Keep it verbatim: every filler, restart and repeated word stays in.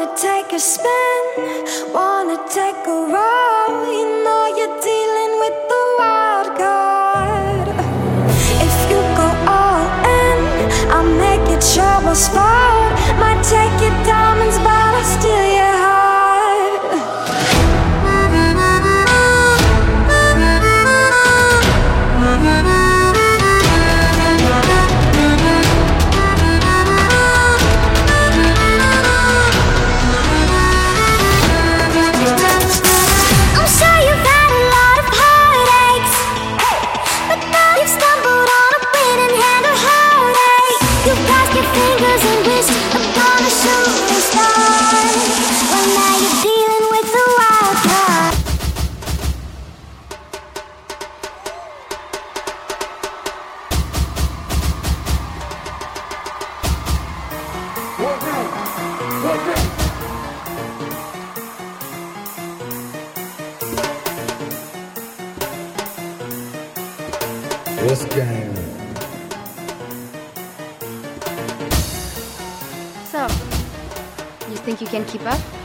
Wanna take a spin, wanna take a roll. You know you're dealing with the wild card. If you go all in, I'll make it trouble sport. Might take your diamonds, but I'll steal your heart. This game. So, you think you can keep up?